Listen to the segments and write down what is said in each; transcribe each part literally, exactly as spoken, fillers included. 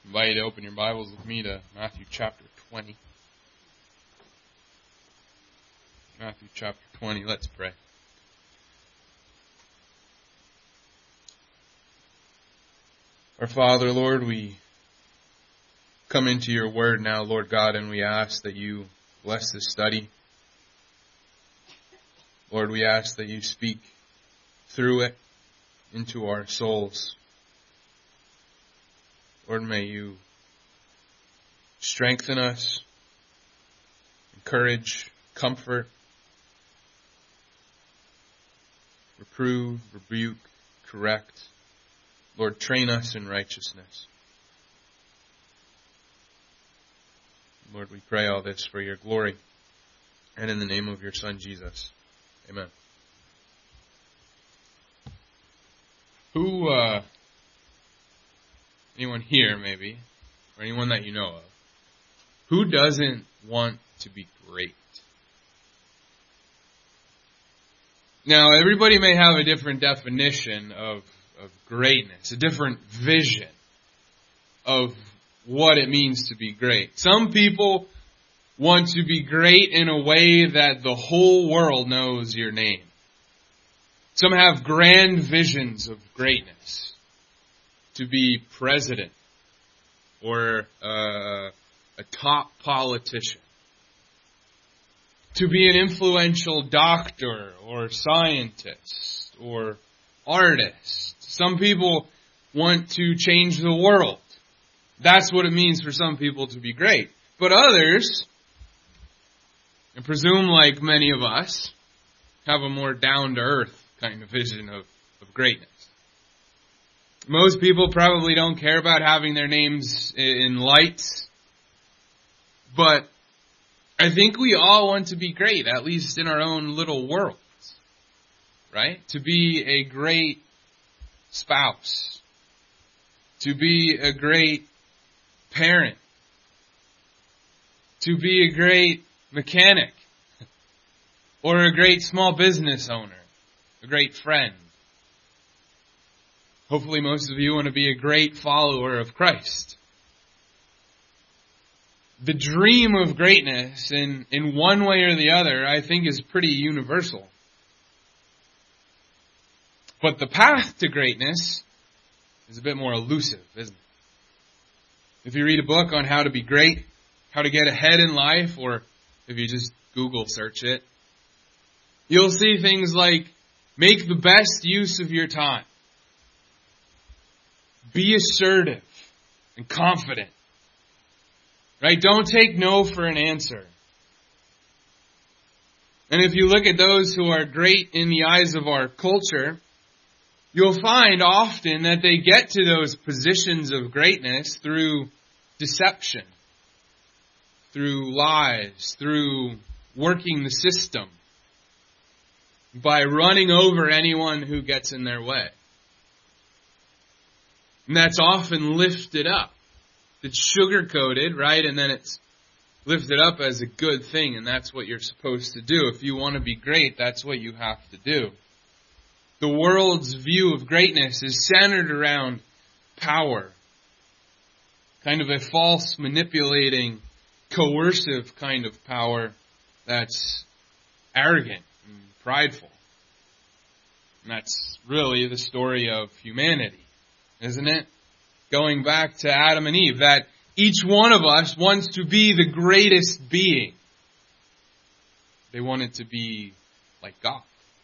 I invite you to open your Bibles with me to Matthew chapter twenty. Matthew chapter twenty, let's pray. Our Father, Lord, we come into your word now, Lord God, and we ask that you bless this study. Lord, we ask that you speak through it into our souls. Lord, may you strengthen us, encourage, comfort, reprove, rebuke, correct. Lord, train us in righteousness. Lord, we pray all this for your glory and in the name of your Son, Jesus. Amen. Who, uh, anyone here maybe, or anyone that you know of, who doesn't want to be great? Now, everybody may have a different definition of, of greatness, a different vision of what it means to be great. Some people want to be great in a way that the whole world knows your name. Some have grand visions of greatness. To be president or uh, a top politician. To be an influential doctor or scientist or artist. Some people want to change the world. That's what it means for some people to be great. But others, I presume like many of us, have a more down-to-earth kind of vision of, of greatness. Most people probably don't care about having their names in lights. But I think we all want to be great, at least in our own little worlds. Right? To be a great spouse. To be a great parent. To be a great mechanic. Or a great small business owner. A great friend. Hopefully most of you want to be a great follower of Christ. The dream of greatness, in, in one way or the other, I think is pretty universal. But the path to greatness is a bit more elusive, isn't it? If you read a book on how to be great, how to get ahead in life, or if you just Google search it, you'll see things like, make the best use of your time. Be assertive and confident. Right? Don't take no for an answer. And if you look at those who are great in the eyes of our culture, you'll find often that they get to those positions of greatness through deception, through lies, through working the system, by running over anyone who gets in their way. And that's often lifted up. It's sugar-coated, right? And then it's lifted up as a good thing, and that's what you're supposed to do. If you want to be great, that's what you have to do. The world's view of greatness is centered around power. Kind of a false, manipulating, coercive kind of power that's arrogant and prideful. And that's really the story of humanity. Isn't it? Going back to Adam and Eve, that each one of us wants to be the greatest being. They wanted to be like God.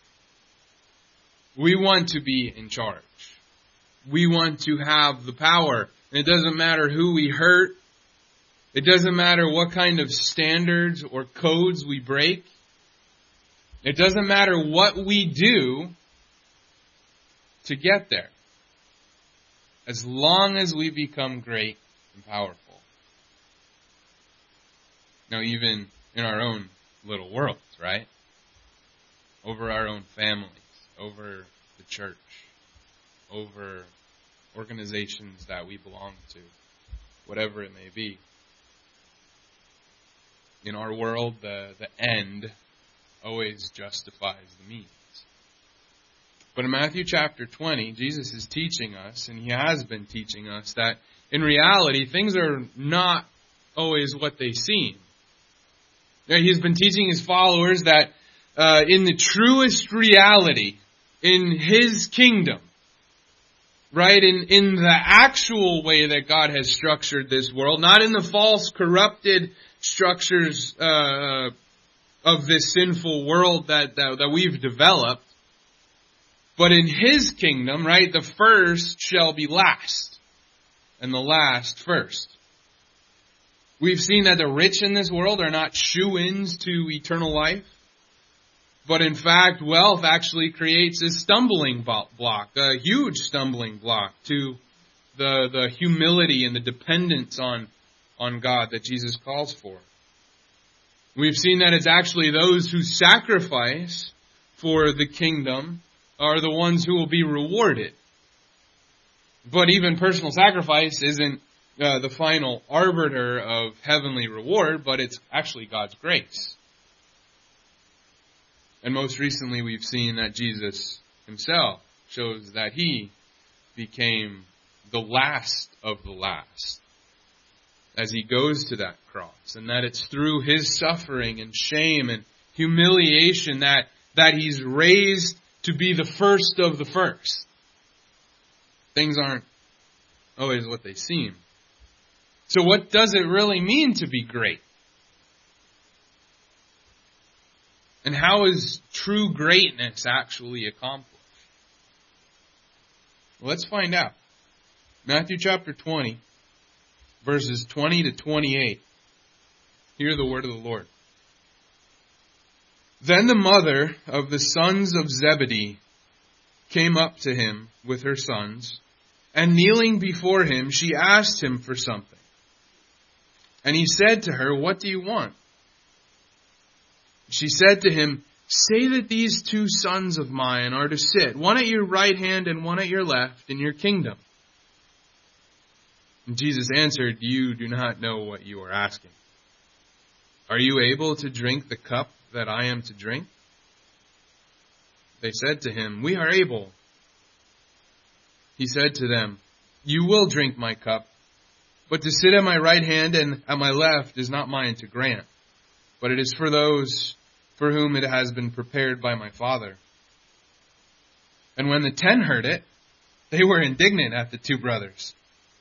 We want to be in charge. We want to have the power. And it doesn't matter who we hurt. It doesn't matter what kind of standards or codes we break. It doesn't matter what we do to get there. As long as we become great and powerful. Now, even in our own little worlds, right? Over our own families, over the church, over organizations that we belong to, whatever it may be. In our world, the, the end always justifies the means. But in Matthew chapter twenty, Jesus is teaching us, and He has been teaching us, that in reality, things are not always what they seem. He's been teaching His followers that uh, in the truest reality, in His kingdom, right, in, in the actual way that God has structured this world, not in the false, corrupted structures uh, of this sinful world that, that, that we've developed, but in His kingdom, right, the first shall be last, and the last first. We've seen that the rich in this world are not shoo-ins to eternal life, but in fact, wealth actually creates a stumbling block, a huge stumbling block to the, the humility and the dependence on, on God that Jesus calls for. We've seen that it's actually those who sacrifice for the kingdom are the ones who will be rewarded. But even personal sacrifice isn't uh, the final arbiter of heavenly reward, but it's actually God's grace. And most recently we've seen that Jesus Himself shows that He became the last of the last as He goes to that cross, and that it's through His suffering and shame and humiliation that, that He's raised to be the first of the first. Things aren't always what they seem. So what does it really mean to be great? And how is true greatness actually accomplished? Well, let's find out. Matthew chapter twenty, verses twenty to twenty-eight. Hear the word of the Lord. Then the mother of the sons of Zebedee came up to Him with her sons, and kneeling before Him, she asked Him for something. And He said to her, "What do you want?" She said to Him, "Say that these two sons of mine are to sit, one at your right hand and one at your left, in your kingdom." And Jesus answered, "You do not know what you are asking. Are you able to drink the cup that I am to drink?" They said to Him, "We are able." He said to them, "You will drink my cup, but to sit at my right hand and at my left is not mine to grant, but it is for those for whom it has been prepared by my Father." And when the ten heard it, they were indignant at the two brothers.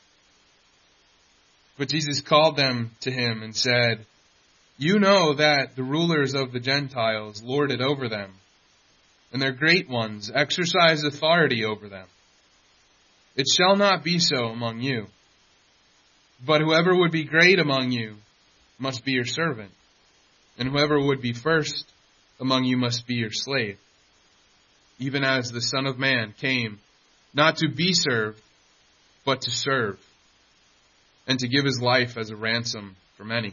But Jesus called them to Him and said, "You know that the rulers of the Gentiles lord it over them, and their great ones exercise authority over them. It shall not be so among you. But whoever would be great among you must be your servant, and whoever would be first among you must be your slave, even as the Son of Man came not to be served, but to serve, and to give His life as a ransom for many."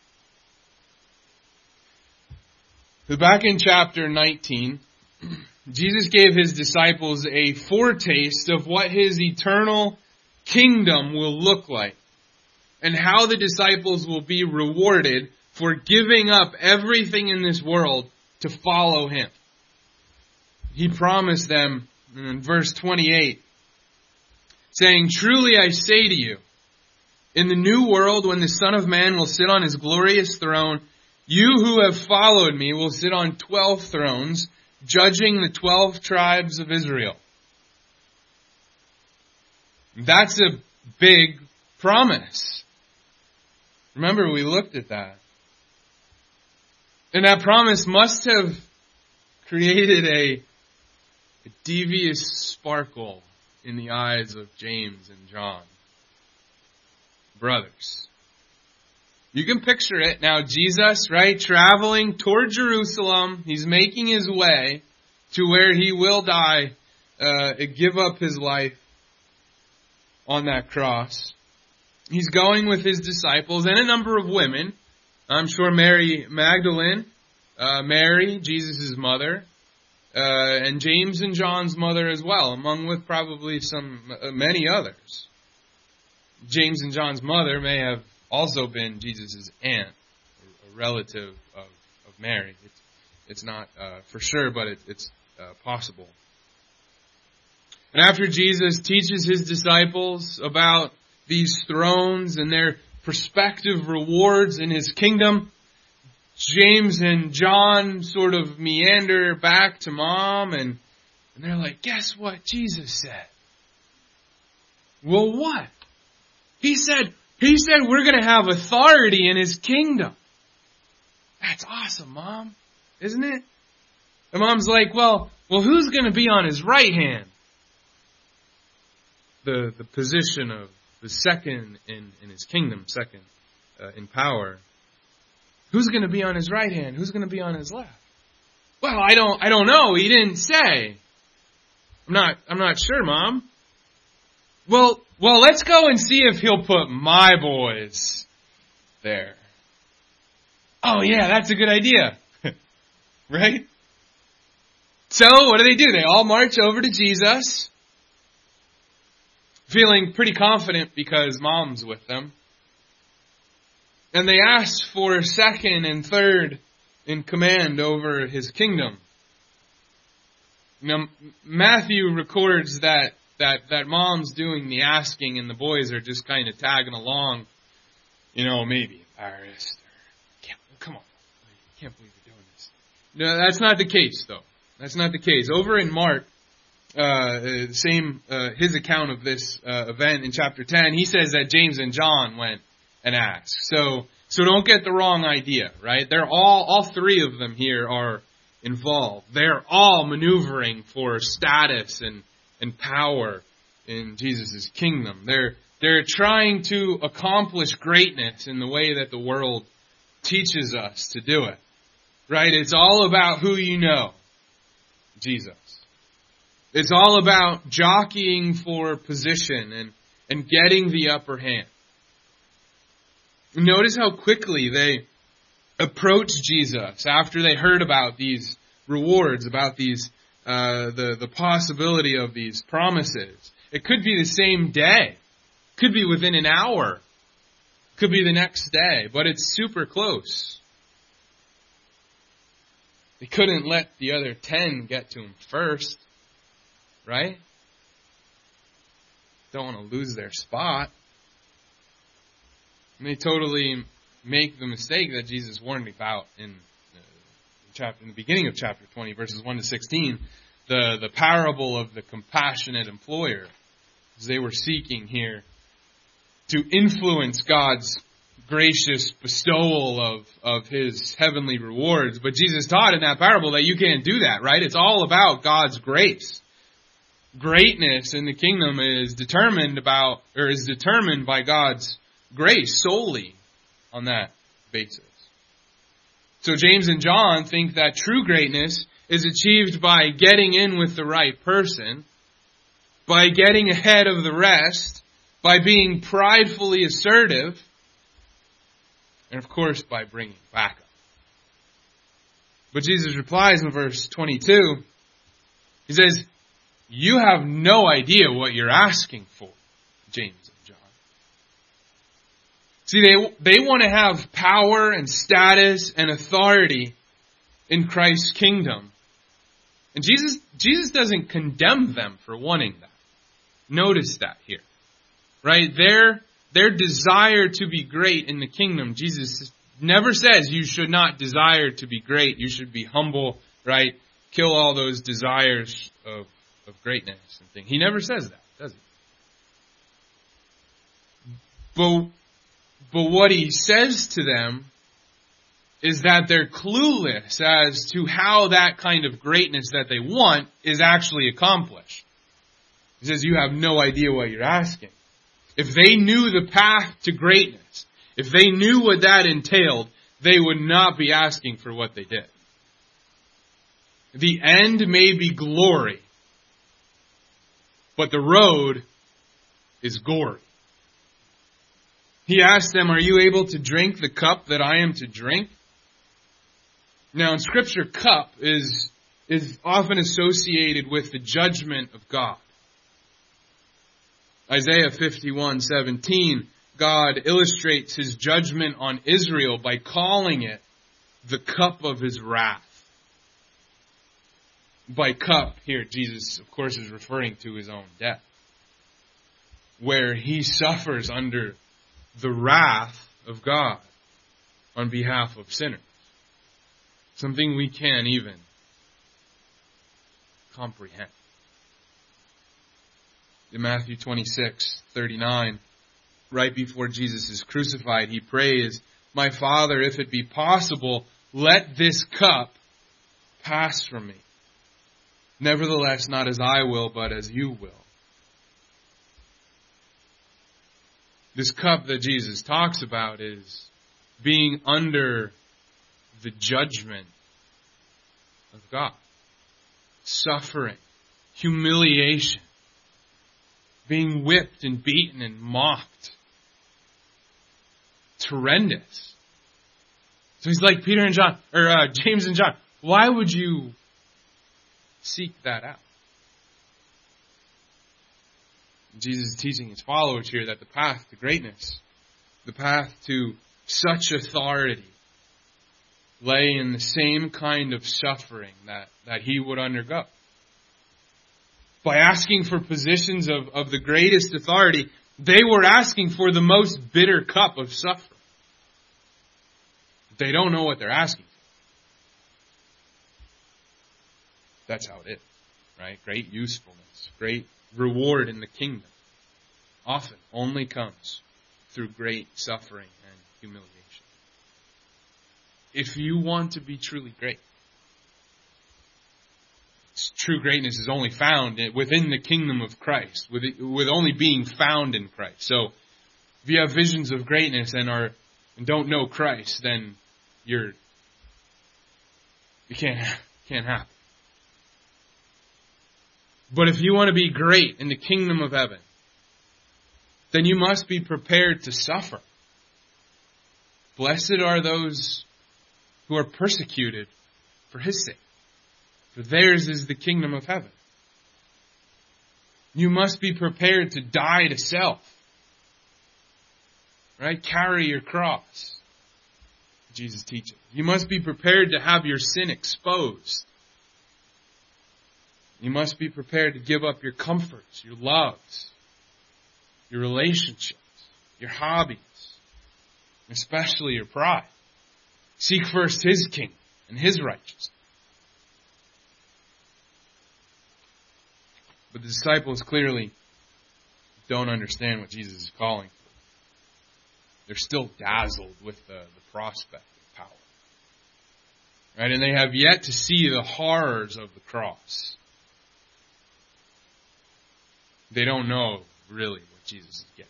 So back in chapter nineteen, Jesus gave His disciples a foretaste of what His eternal kingdom will look like, and how the disciples will be rewarded for giving up everything in this world to follow Him. He promised them in verse twenty-eight, saying, "Truly I say to you, in the new world when the Son of Man will sit on His glorious throne, you who have followed me will sit on twelve thrones, judging the twelve tribes of Israel." That's a big promise. Remember, we looked at that. And that promise must have created a, a devious sparkle in the eyes of James and John. Brothers. You can picture it. Now Jesus, right, traveling toward Jerusalem. He's making His way to where He will die, uh, give up His life on that cross. He's going with His disciples and a number of women. I'm sure Mary Magdalene, uh, Mary, Jesus' mother, uh, and James and John's mother as well, among with probably some uh, many others. James and John's mother may have also been Jesus' aunt, a relative of, of Mary. It's, it's not uh, for sure, but it, it's uh, possible. And after Jesus teaches his disciples about these thrones and their prospective rewards in his kingdom, James and John sort of meander back to Mom, and, and they're like, guess what Jesus said? Well, what? He said, he said we're going to have authority in his kingdom. That's awesome, Mom, isn't it? And Mom's like, well, well, who's going to be on his right hand? The, the position of the second in, in his kingdom, second uh, in power. Who's going to be on his right hand? Who's going to be on his left? Well, I don't, I don't know. He didn't say. I'm not, I'm not sure, Mom. Well, well, let's go and see if he'll put my boys there. Oh yeah, that's a good idea. Right? So, what do they do? They all march over to Jesus, feeling pretty confident because Mom's with them. And they ask for second and third in command over his kingdom. Now, Matthew records that, that, that Mom's doing the asking and the boys are just kind of tagging along. You know, maybe embarrassed. Or, can't, come on. I can't believe you're doing this. No, that's not the case, though. That's not the case. Over in Mark, uh, same, uh, his account of this uh, event in chapter ten, he says that James and John went and asked. So, so don't get the wrong idea, right? They're all, all three of them here are involved. They're all maneuvering for status and, and power in Jesus' kingdom. They're, they're trying to accomplish greatness in the way that the world teaches us to do it, right? It's all about who you know. Jesus. It's all about jockeying for position and, and getting the upper hand. Notice how quickly they approach Jesus after they heard about these rewards, about these uh, the, the possibility of these promises. It could be the same day. Could be within an hour. Could be the next day. But it's super close. They couldn't let the other ten get to him first, right? Don't want to lose their spot. And they totally make the mistake that Jesus warned about in the, chapter, in the beginning of chapter twenty, verses one to sixteen, the, the parable of the compassionate employer, as they were seeking here to influence God's gracious bestowal of, of his heavenly rewards. But Jesus taught in that parable that you can't do that, right? It's all about God's grace. Greatness in the kingdom is determined about, or is determined by God's grace solely on that basis. So James and John think that true greatness is achieved by getting in with the right person, by getting ahead of the rest, by being pridefully assertive, and of course, by bringing backup. But Jesus replies in verse twenty-two. He says, you have no idea what you're asking for, James and John. See, they, they want to have power and status and authority in Christ's kingdom. And Jesus, Jesus doesn't condemn them for wanting that. Notice that here. Right? Their, their desire to be great in the kingdom, Jesus never says you should not desire to be great. You should be humble, right? Kill all those desires of, of greatness and things. He never says that, does he? But, but what he says to them is that they're clueless as to how that kind of greatness that they want is actually accomplished. He says you have no idea what you're asking. If they knew the path to greatness, if they knew what that entailed, they would not be asking for what they did. The end may be glory, but the road is gory. He asked them, are you able to drink the cup that I am to drink? Now in Scripture, cup is, is often associated with the judgment of God. Isaiah fifty-one seventeen, God illustrates his judgment on Israel by calling it the cup of his wrath. By cup here, Jesus, of course, is referring to his own death, where he suffers under the wrath of God on behalf of sinners. Something we can't even comprehend. In Matthew twenty-six thirty-nine, right before Jesus is crucified, he prays, "My Father, if it be possible, let this cup pass from me. Nevertheless, not as I will, but as you will." This cup that Jesus talks about is being under the judgment of God. Suffering, humiliation, being whipped and beaten and mocked. It's horrendous. So he's like Peter and John, or uh, James and John, why would you seek that out? Jesus is teaching his followers here that the path to greatness, the path to such authority, lay in the same kind of suffering that, that he would undergo. By asking for positions of, of the greatest authority, they were asking for the most bitter cup of suffering. They don't know what they're asking for. That's how it is, right? Great usefulness, great reward in the kingdom often only comes through great suffering and humiliation. If you want to be truly great, true greatness is only found within the kingdom of Christ, with, it, with only being found in Christ. So, if you have visions of greatness and are and don't know Christ, then you're you can't can't happen. But if you want to be great in the kingdom of heaven, then you must be prepared to suffer. Blessed are those who are persecuted for his sake, for theirs is the kingdom of heaven. You must be prepared to die to self. Right? Carry your cross. Jesus teaches. You must be prepared to have your sin exposed. You must be prepared to give up your comforts, your loves, your relationships, your hobbies, especially your pride. Seek first his kingdom and his righteousness. But the disciples clearly don't understand what Jesus is calling for. They're still dazzled with the, the prospect of power. Right? And they have yet to see the horrors of the cross. They don't know really what Jesus is getting.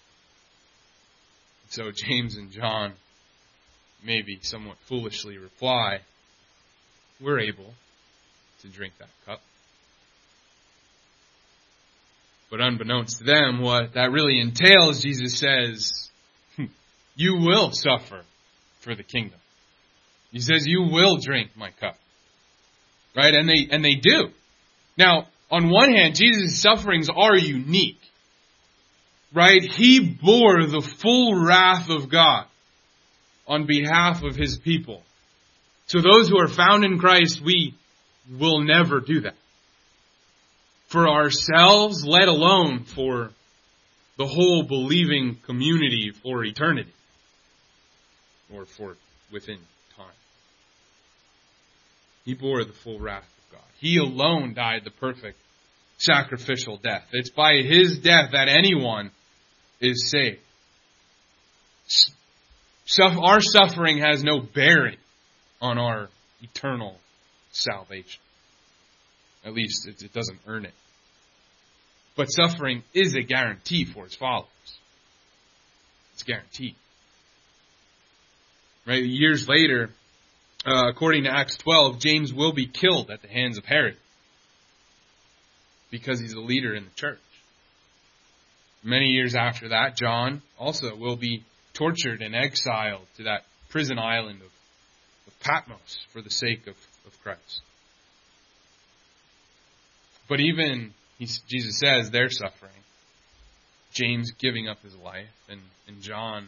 So James and John maybe somewhat foolishly reply, we're able to drink that cup. But unbeknownst to them, what that really entails, Jesus says, you will suffer for the kingdom. He says, you will drink my cup. Right? And they, and they do. Now, on one hand, Jesus' sufferings are unique. Right? He bore the full wrath of God on behalf of his people. So those who are found in Christ, we will never do that. For ourselves, let alone for the whole believing community for eternity. Or for within time. He bore the full wrath of God. He alone died the perfect sacrificial death. It's by his death that anyone is saved. Our suffering has no bearing on our eternal salvation. At least it doesn't earn it. But suffering is a guarantee for his followers. It's guaranteed. Right? Years later, uh, according to Acts twelve, James will be killed at the hands of Herod because he's a leader in the church. Many years after that, John also will be tortured and exiled to that prison island of, of Patmos for the sake of, of Christ. But even, he, Jesus says, they're suffering. James giving up his life, and, and John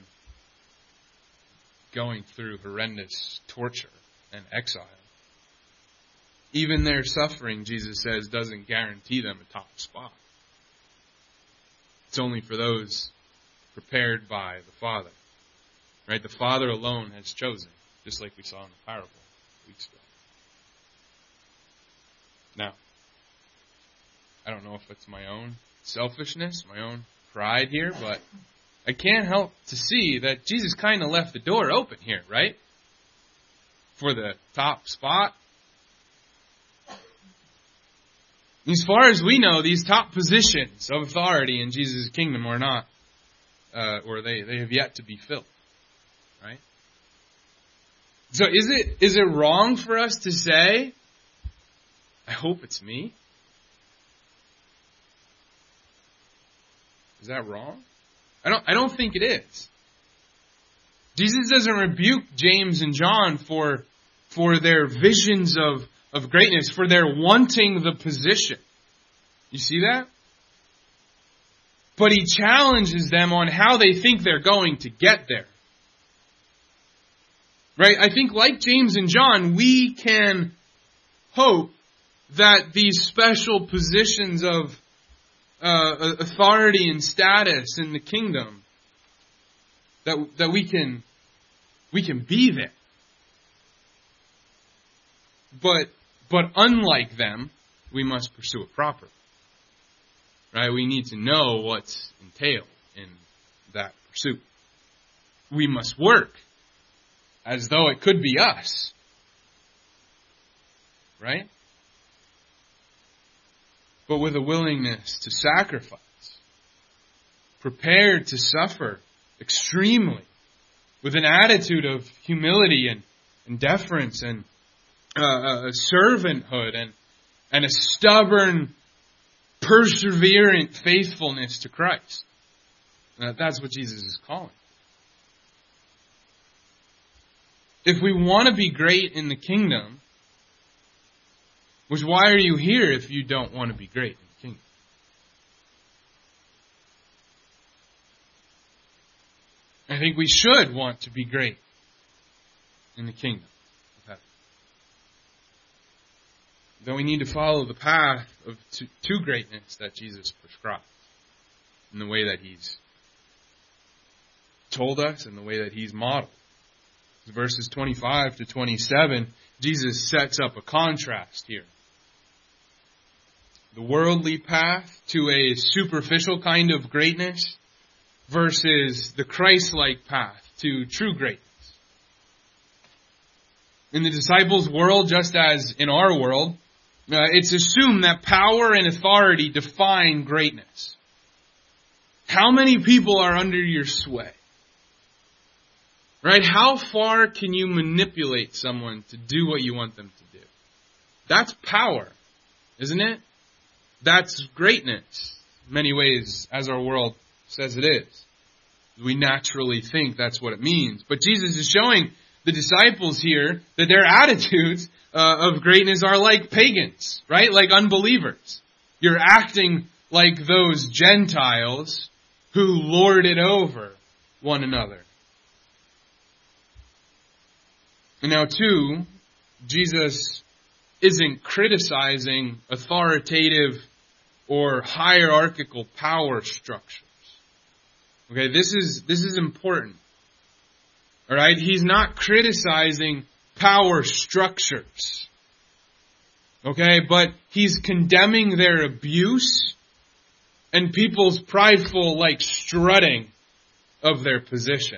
going through horrendous torture and exile. even their suffering, Jesus says, doesn't guarantee them a top spot. It's only for those prepared by the Father. Right? The Father alone has chosen, just like we saw in the parable weeks ago. Now, I don't know if it's my own selfishness, my own pride here, but I can't help to see that Jesus kind of left the door open here, right? For the top spot. As far as we know, these top positions of authority in Jesus' kingdom are not, uh, or they, they have yet to be filled. Right? So is it is it wrong for us to say, I hope it's me? Is that wrong? I don't I don't think it is. Jesus doesn't rebuke James and John for for their visions of, of greatness, for their wanting the position. You see that? But he challenges them on how they think they're going to get there. Right? I think like James and John, we can hope that these special positions of uh, authority and status in the kingdom, that that we can we can be there. But but unlike them, we must pursue it properly. Right? We need to know what's entailed in that pursuit. We must work as though it could be us. Right? But with a willingness to sacrifice. Prepared to suffer extremely. With an attitude of humility and, and deference and uh, servanthood and, and a stubborn, perseverant faithfulness to Christ. Uh, that's what Jesus is calling. If we want to be great in the kingdom, which why are you here if you don't want to be great in the kingdom? I think we should want to be great in the kingdom of heaven. Though we need to follow the path of to, to greatness that Jesus prescribed in the way that He's told us and the way that He's modeled. Verses twenty-five to twenty-seven, Jesus sets up a contrast here. The worldly path to a superficial kind of greatness versus the Christ-like path to true greatness. In the disciples' world, just as in our world, uh, it's assumed that power and authority define greatness. How many people are under your sway? Right? How far can you manipulate someone to do what you want them to do? That's power, isn't it? That's greatness, in many ways, as our world says it is. We naturally think that's what it means. But Jesus is showing the disciples here that their attitudes uh, of greatness are like pagans, right? Like unbelievers. You're acting like those Gentiles who lord it over one another. And now, too, Jesus isn't criticizing authoritative or hierarchical power structures. Okay, this is this is important. All right, he's not criticizing power structures. Okay, but he's condemning their abuse and people's prideful, like, strutting of their position.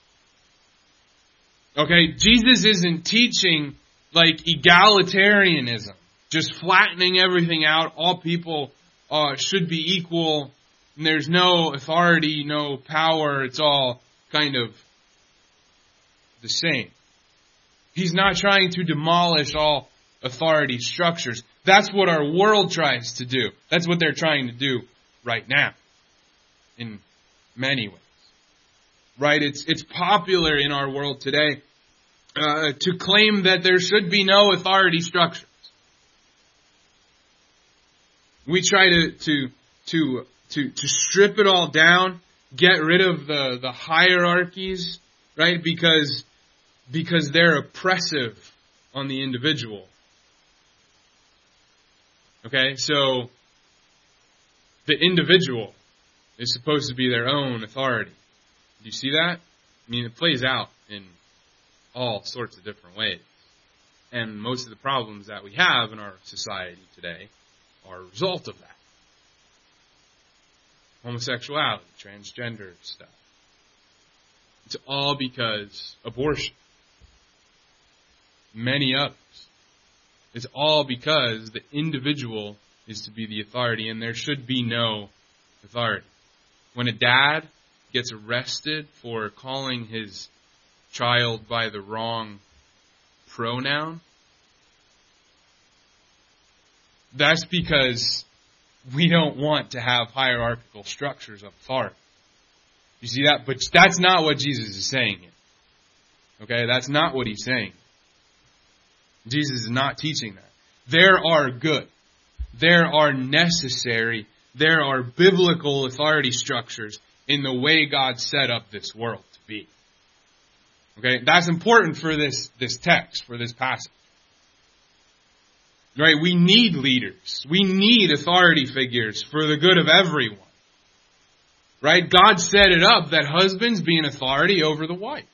Okay, Jesus isn't teaching like egalitarianism, just flattening everything out. All people uh, should be equal, and there's no authority, no power. It's all kind of the same. He's not trying to demolish all authority structures. That's what our world tries to do. That's what they're trying to do right now, in many ways. Right? It's it's popular in our world today uh, to claim that there should be no authority structures. We try to to to to to strip it all down, get rid of the, the hierarchies, right? Because because they're oppressive on the individual. Okay, so the individual is supposed to be their own authority. Do you see that? I mean, it plays out in all sorts of different ways. And most of the problems that we have in our society today are a result of that. Homosexuality, transgender stuff. It's all because abortion. Many others. It's all because the individual is to be the authority, and there should be no authority. When a dad gets arrested for calling his child by the wrong pronoun, that's because we don't want to have hierarchical structures of authority. You see that? But that's not what Jesus is saying here. Okay? That's not what he's saying. Jesus is not teaching that. There are good. There are necessary. There are biblical authority structures in the way God set up this world to be. Okay? That's important for this, this text, for this passage. Right? We need leaders. We need authority figures for the good of everyone. Right? God set it up that husbands be an authority over the wife.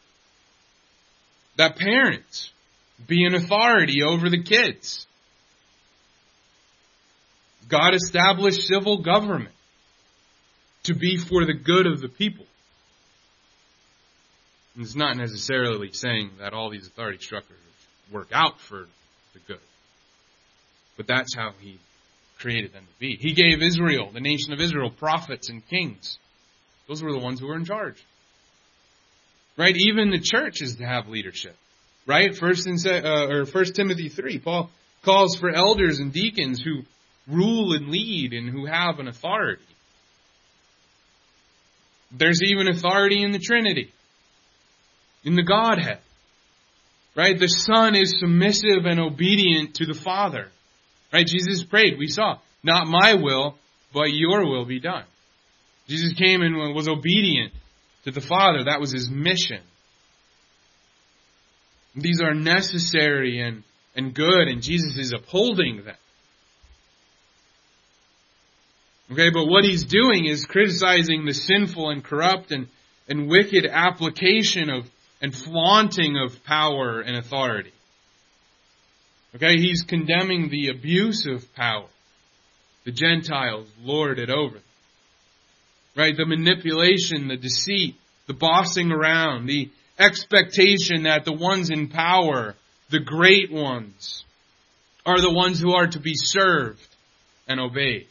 That parents be an authority over the kids. God established civil government to be for the good of the people. And it's not necessarily saying that all these authority structures work out for the good. But that's how He created them to be. He gave Israel, the nation of Israel, prophets and kings. Those were the ones who were in charge. Right? Even the church is to have leadership. Right? First in, uh, or First Timothy three, Paul calls for elders and deacons who rule and lead and who have an authority. There's even authority in the Trinity, in the Godhead. Right? The Son is submissive and obedient to the Father. Right? Jesus prayed, we saw, not my will, but your will be done. Jesus came and was obedient to the Father. That was His mission. These are necessary and, and good, and Jesus is upholding them. Okay, but what He's doing is criticizing the sinful and corrupt and, and wicked application of and flaunting of power and authority. Okay, He's condemning the abuse of power. The Gentiles lord it over them. Right, the manipulation, the deceit, the bossing around, the expectation that the ones in power, the great ones, are the ones who are to be served and obeyed.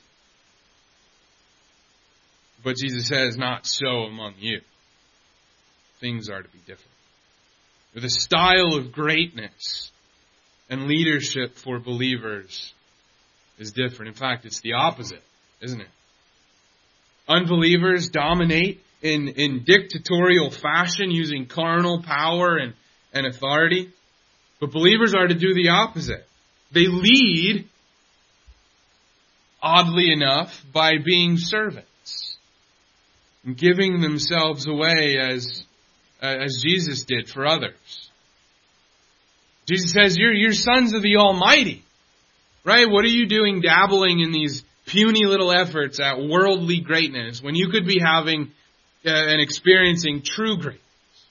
But Jesus says, not so among you. Things are to be different. The style of greatness and leadership for believers is different. In fact, it's the opposite, isn't it? Unbelievers dominate in, in dictatorial fashion using carnal power and, and authority. But believers are to do the opposite. They lead, oddly enough, by being servants. And giving themselves away as, as Jesus did for others. Jesus says, you're, you're sons of the Almighty. Right? What are you doing dabbling in these puny little efforts at worldly greatness when you could be having uh, and experiencing true greatness?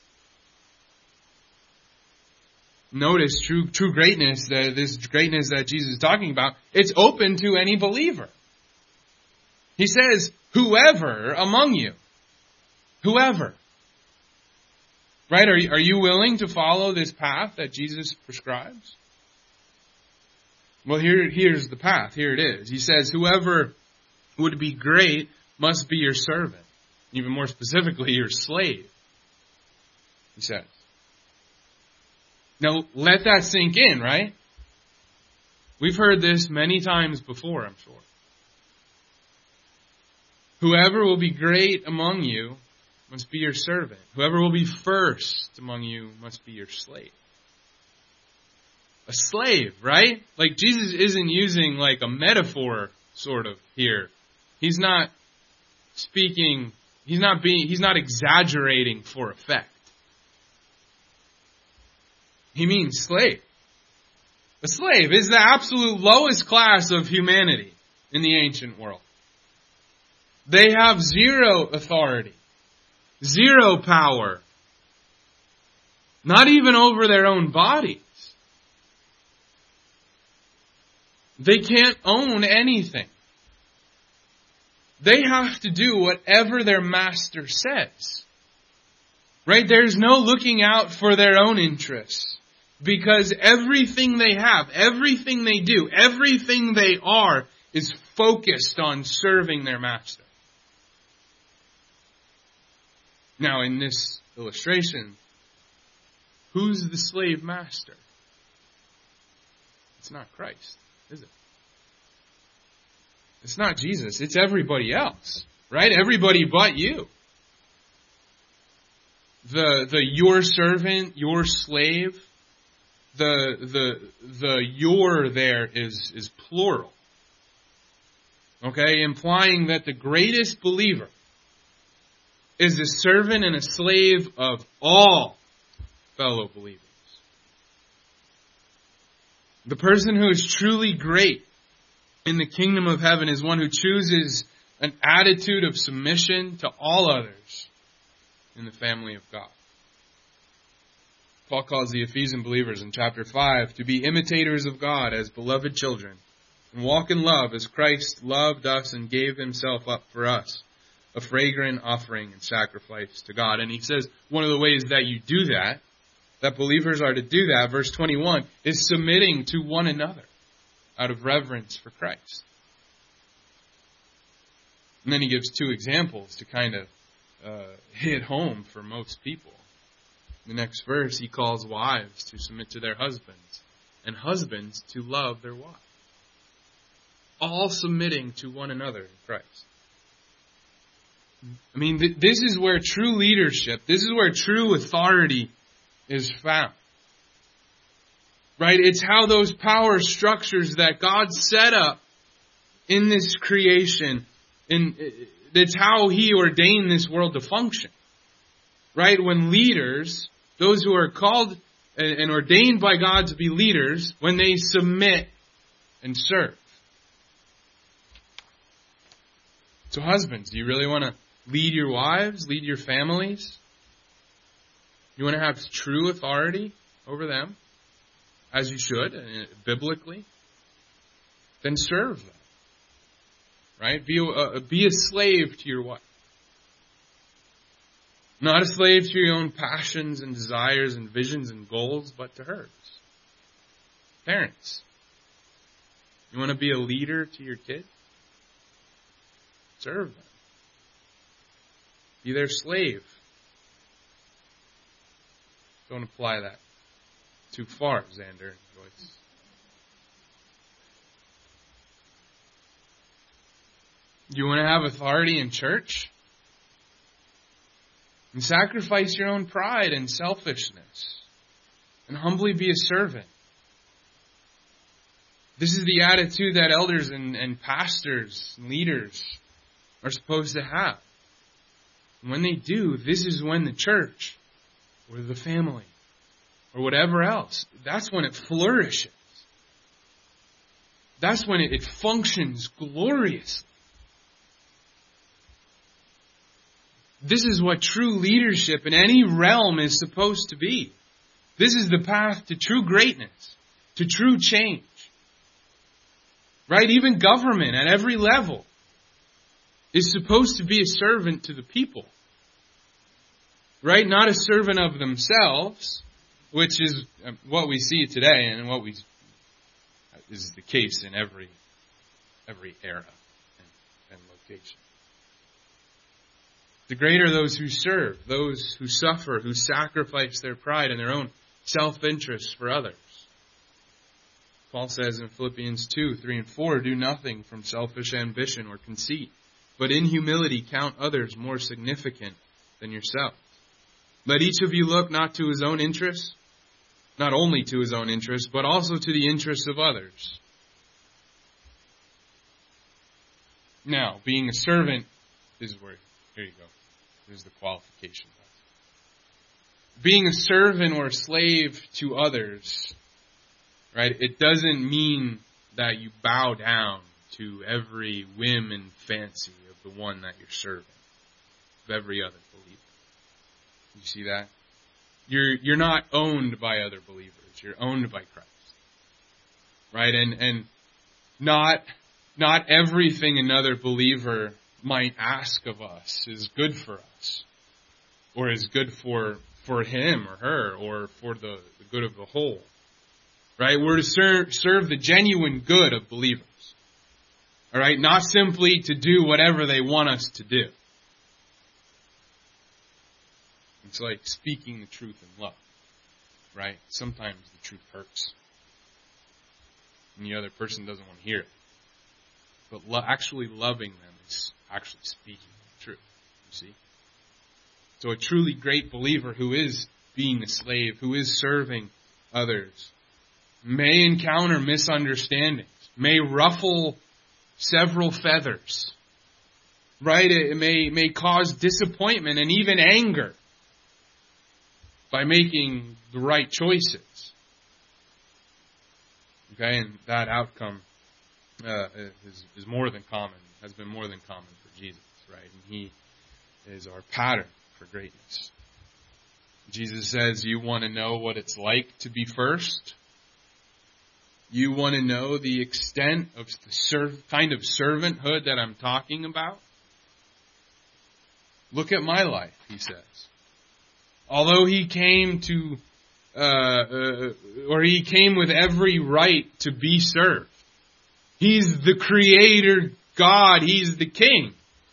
Notice true true greatness, uh, this greatness that Jesus is talking about, it's open to any believer. He says, whoever among you. Whoever. Right? Are you, are you willing to follow this path that Jesus prescribes? Well, here, here's the path. Here it is. He says, whoever would be great must be your servant. Even more specifically, your slave. He says. Now, let that sink in, right? We've heard this many times before, I'm sure. Whoever will be great among you must be your servant. Whoever will be first among you must be your slave. A slave, right? Like Jesus isn't using like a metaphor sort of here. He's not speaking, he's not being, he's not exaggerating for effect. He means slave. A slave is the absolute lowest class of humanity in the ancient world. They have zero authority, zero power, not even over their own bodies. They can't own anything. They have to do whatever their master says. Right? There's no looking out for their own interests. Because everything they have, everything they do, everything they are is focused on serving their master. Now, in this illustration, who's the slave master? It's not Christ, is it? It's not Jesus. It's everybody else, right? Everybody but you. The the your servant, your slave, the the the your there is is plural. Okay, implying that the greatest believer is a servant and a slave of all fellow believers. The person who is truly great in the kingdom of heaven is one who chooses an attitude of submission to all others in the family of God. Paul calls the Ephesian believers in chapter five to be imitators of God as beloved children and walk in love as Christ loved us and gave himself up for us, a fragrant offering and sacrifice to God. And he says one of the ways that you do that, that believers are to do that, verse twenty-one, is submitting to one another out of reverence for Christ. And then he gives two examples to kind of uh, hit home for most people. In the next verse, he calls wives to submit to their husbands and husbands to love their wives. All submitting to one another in Christ. I mean, th- this is where true leadership, this is where true authority is found. Right? It's how those power structures that God set up in this creation, in, it's how He ordained this world to function. Right? When leaders, those who are called and ordained by God to be leaders, when they submit and serve. So husbands, do you really want to lead your wives, lead your families? You want to have true authority over them, as you should, biblically? Then serve them. Right? Be a, be a slave to your wife. Not a slave to your own passions and desires and visions and goals, but to hers. Parents, you want to be a leader to your kids? Serve them. Be their slave. Don't apply that too far, Xander and Joyce. You want to have authority in church? And sacrifice your own pride and selfishness. And humbly be a servant. This is the attitude that elders and, and pastors and leaders are supposed to have. And when they do, this is when the church or the family or whatever else, that's when it flourishes. That's when it, it functions gloriously. This is what true leadership in any realm is supposed to be. This is the path to true greatness, to true change. Right? Even government at every level is supposed to be a servant to the people. Right? Not a servant of themselves, which is what we see today and what we is the case in every every era and, and location. The greater those who serve, those who suffer, who sacrifice their pride and their own self-interest for others. Paul says in Philippians two, three and four, do nothing from selfish ambition or conceit, but in humility count others more significant than yourself. Let each of you look not to his own interests, not only to his own interests, but also to the interests of others. Now, being a servant is where, here you go. Here's the qualification. Being a servant or a slave to others, Right? It doesn't mean that you bow down to every whim and fancy of the one that you're serving, of every other believer. You see that? You're you're not owned by other believers. You're owned by Christ. Right? And and not not everything another believer might ask of us is good for us, or is good for for him or her, or for the, the good of the whole. Right? We're to serve, serve the genuine good of believers. All right? Not simply to do whatever they want us to do. It's like speaking the truth in love. Right? Sometimes the truth hurts. And the other person doesn't want to hear it. But lo- actually loving them is actually speaking the truth. You see? So a truly great believer who is being a slave, who is serving others, may encounter misunderstandings, may ruffle several feathers, right? It may, may cause disappointment and even anger by making the right choices. Okay, and that outcome uh, is, is more than common, has been more than common for Jesus, right? And He is our pattern for greatness. Jesus says, you want to know what it's like to be first? You want to know the extent of the serv- kind of servanthood that I'm talking about? Look at my life, He says. Although He came to, uh, uh, or He came with every right to be served. He's the Creator God. He's the King.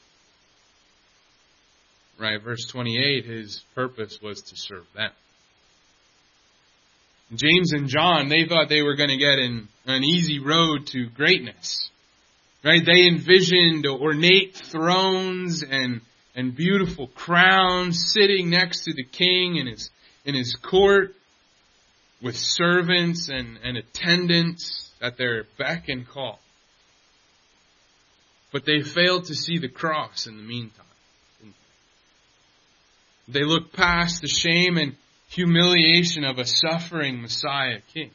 Right, verse twenty-eight, His purpose was to serve them. James and John, they thought they were going to get in an easy road to greatness. Right? They envisioned ornate thrones and, and beautiful crowns sitting next to the king in his, in his court with servants and, and attendants at their beck and call. But they failed to see the cross in the meantime. They looked past the shame and humiliation of a suffering Messiah King.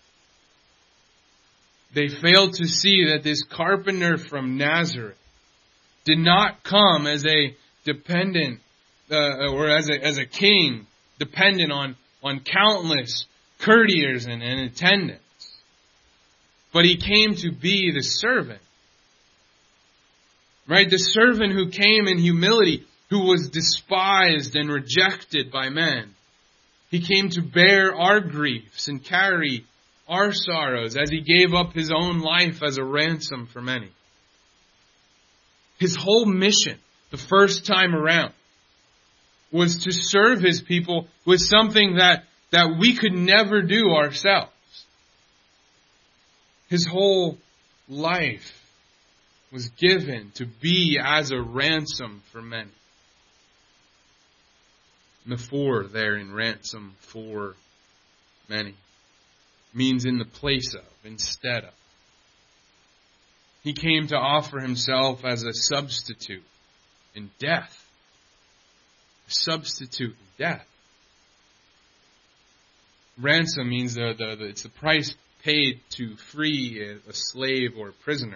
They failed to see that this carpenter from Nazareth did not come as a dependent, uh, or as a, as a king, dependent on, on countless courtiers and, and attendants. But He came to be the servant. Right? The servant who came in humility, who was despised and rejected by men. He came to bear our griefs and carry our sorrows as He gave up His own life as a ransom for many. His whole mission, the first time around, was to serve His people with something that, that we could never do ourselves. His whole life was given to be as a ransom for many. And the for there in ransom for many means in the place of, instead of. He came to offer Himself as a substitute in death. A substitute in death. Ransom means the, the, the, it's the price paid to free a, a slave or a prisoner.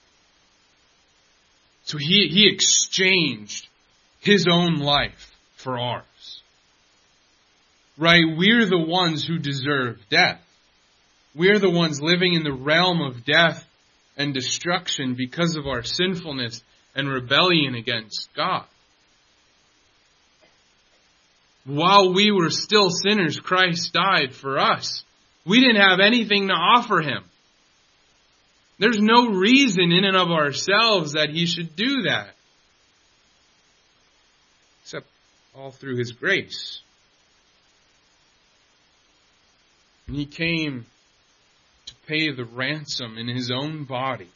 So he, he exchanged His own life for ours. Right? We're the ones who deserve death. We're the ones living in the realm of death and destruction because of our sinfulness and rebellion against God. While we were still sinners, Christ died for us. We didn't have anything to offer Him. There's no reason in and of ourselves that He should do that. Except all through His grace. And He came to pay the ransom in His own body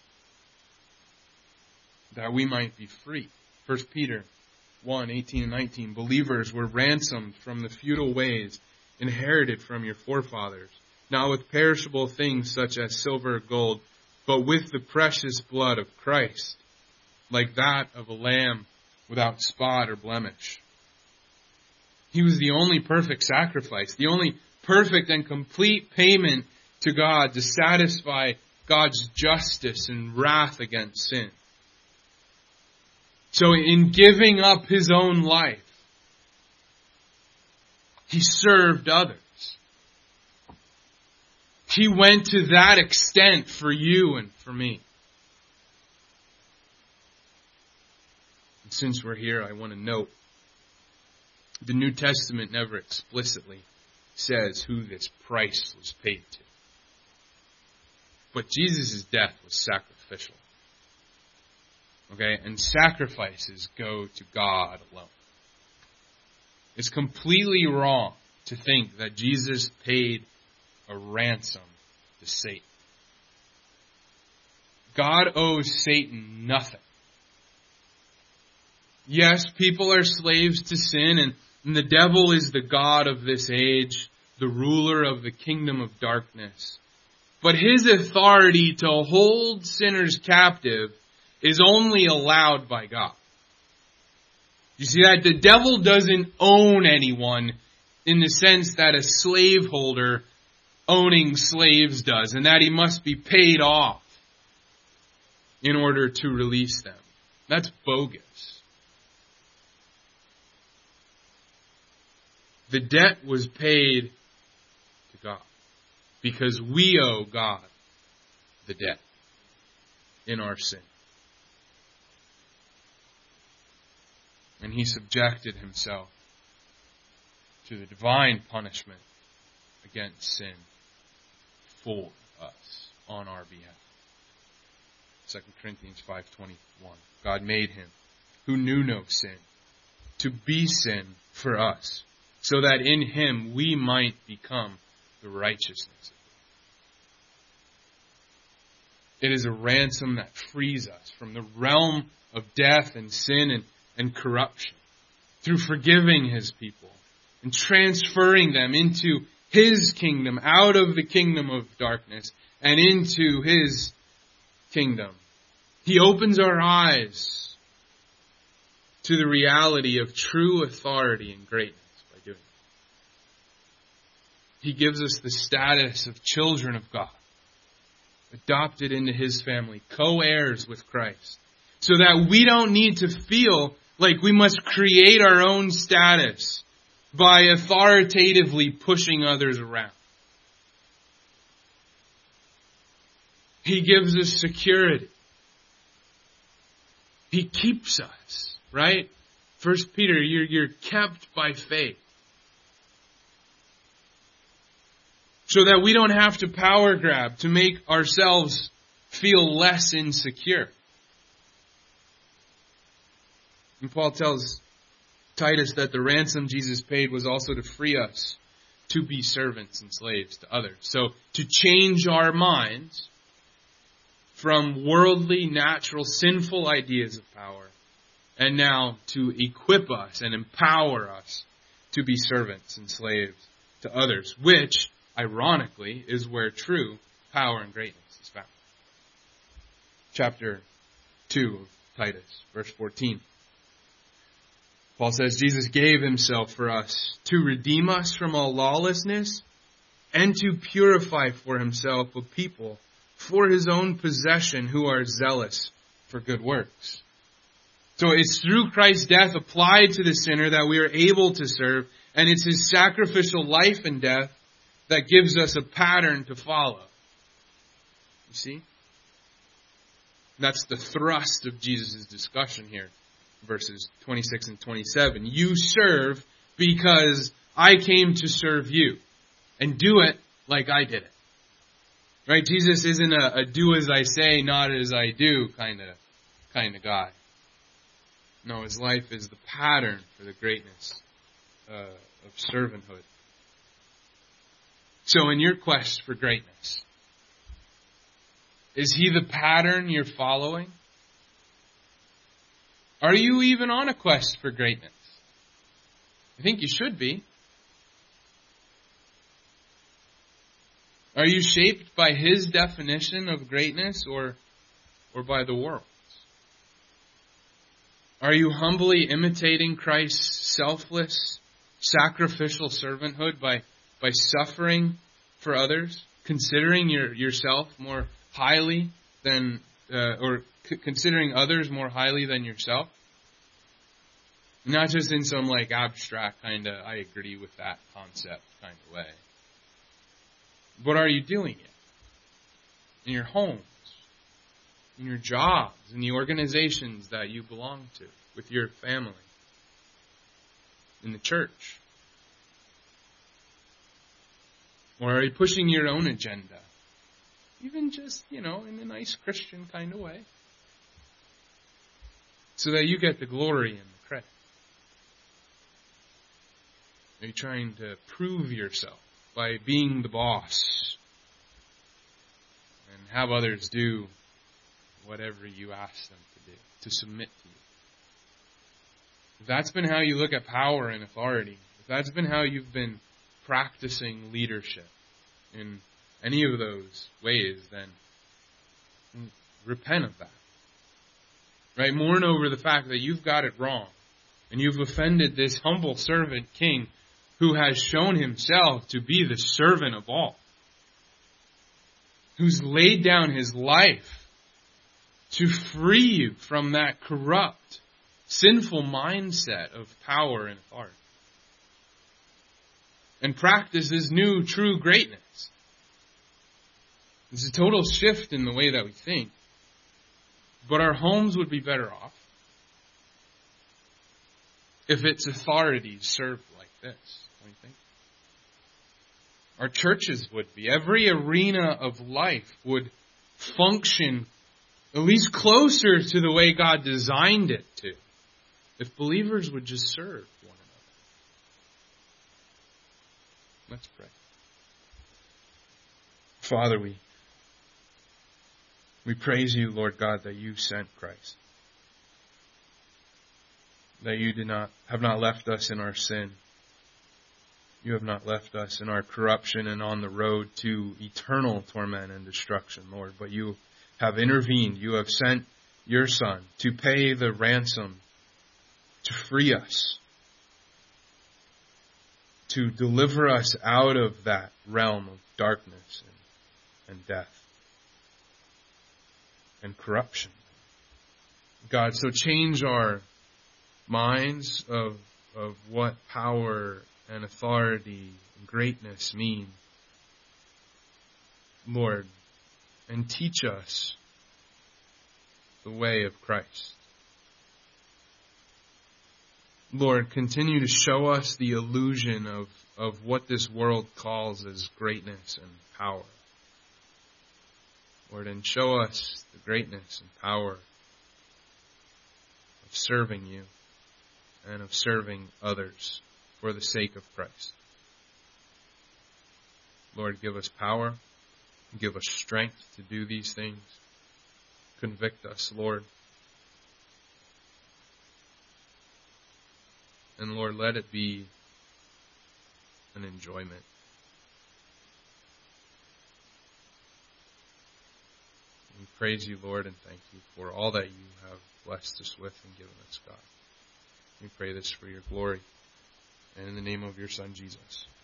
that we might be free. First Peter one, eighteen and nineteen. Believers were ransomed from the futile ways inherited from your forefathers, not with perishable things such as silver or gold, but with the precious blood of Christ, like that of a lamb without spot or blemish. He was the only perfect sacrifice, the only perfect and complete payment to God to satisfy God's justice and wrath against sin. So in giving up his own life, he served others. He went to that extent for you and for me. And since we're here, I want to note the New Testament never explicitly says who this price was paid to. But Jesus' death was sacrificial. Okay? And sacrifices go to God alone. It's completely wrong to think that Jesus paid a ransom to Satan. God owes Satan nothing. Yes, people are slaves to sin, and, and the devil is the god of this age, the ruler of the kingdom of darkness. But his authority to hold sinners captive is only allowed by God. You see that? The devil doesn't own anyone in the sense that a slaveholder owning slaves does, and that he must be paid off in order to release them. That's bogus. The debt was paid to God because we owe God the debt in our sin. And he subjected himself to the divine punishment against sin for us on our behalf. Second Corinthians five twenty-one. God made him who knew no sin to be sin for us, so that in him we might become the righteousness of God. It is a ransom that frees us from the realm of death and sin and, and corruption through forgiving his people and transferring them into his kingdom, out of the kingdom of darkness and into his kingdom. He opens our eyes to the reality of true authority and greatness by doing it. He gives us the status of children of God, adopted into his family, co-heirs with Christ, so that we don't need to feel like we must create our own status by authoritatively pushing others around. He gives us security. He keeps us, right? First Peter, you're, you're kept by faith. So that we don't have to power grab to make ourselves feel less insecure. And Paul tells Titus that the ransom Jesus paid was also to free us to be servants and slaves to others. So to change our minds from worldly, natural, sinful ideas of power, and now to equip us and empower us to be servants and slaves to others, which, ironically, is where true power and greatness is found. Chapter two of Titus, verse fourteen. Paul says, Jesus gave himself for us to redeem us from all lawlessness and to purify for himself a people for his own possession who are zealous for good works. So it's through Christ's death applied to the sinner that we are able to serve, and it's his sacrificial life and death that gives us a pattern to follow. You see? That's the thrust of Jesus' discussion here. Verses twenty-six and twenty-seven. You serve because I came to serve you. And do it like I did it. Right? Jesus isn't a, a do as I say, not as I do kind of kind of guy. No, his life is the pattern for the greatness uh, of servanthood. So in your quest for greatness, is he the pattern you're following? Are you even on a quest for greatness? I think you should be. Are you shaped by his definition of greatness or, or by the world's? Are you humbly imitating Christ's selfless, sacrificial servanthood by, by suffering for others considering your, yourself more highly than, uh, or c- considering others more highly than yourself? Not just in some like abstract kind of, I agree with that concept kind of way. But are you doing it? In your homes, in your jobs, in the organizations that you belong to, with your family, in the church? Or are you pushing your own agenda? Even just, you know, in a nice Christian kind of way. So that you get the glory and the credit. Are you trying to prove yourself by being the boss and have others do whatever you ask them to do, to submit to you? If that's been how you look at power and authority, if that's been how you've been practicing leadership in any of those ways, then repent of that. Right? Mourn over the fact that you've got it wrong and you've offended this humble servant king who has shown himself to be the servant of all, who's laid down his life to free you from that corrupt, sinful mindset of power and authority, and practice this new, true greatness. It's a total shift in the way that we think. But our homes would be better off if its authorities served like this, don't you think? Our churches would be. Every arena of life would function at least closer to the way God designed it to, if believers would just serve one another. Let's pray. Father, we we praise you, Lord God, that you sent Christ. That you did not have not left us in our sin. You have not left us in our corruption and on the road to eternal torment and destruction, Lord, but you have intervened. You have sent your Son to pay the ransom, to free us, to deliver us out of that realm of darkness and, and death and corruption. God, so change our minds of of what power and authority and greatness mean, Lord, and teach us the way of Christ. Lord, continue to show us the illusion of, of what this world calls as greatness and power. Lord, and show us the greatness and power of serving you and of serving others for the sake of Christ. Lord, give us power, give us strength to do these things. Convict us, Lord. And Lord, let it be an enjoyment. We praise you, Lord, and thank you for all that you have blessed us with and given us, God. We pray this for your glory and in the name of your Son, Jesus.